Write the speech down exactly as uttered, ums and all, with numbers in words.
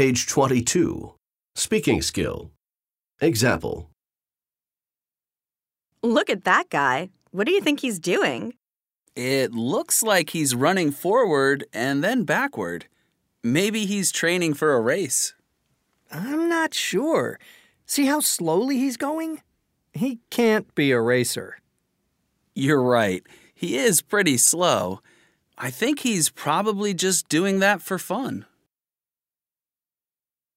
Page twenty-two. Speaking skill. Example. Look at that guy. What do you think he's doing? It looks like he's running forward and then backward. Maybe he's training for a race. I'm not sure. See how slowly he's going? He can't be a racer. You're right. He is pretty slow. I think he's probably just doing that for fun.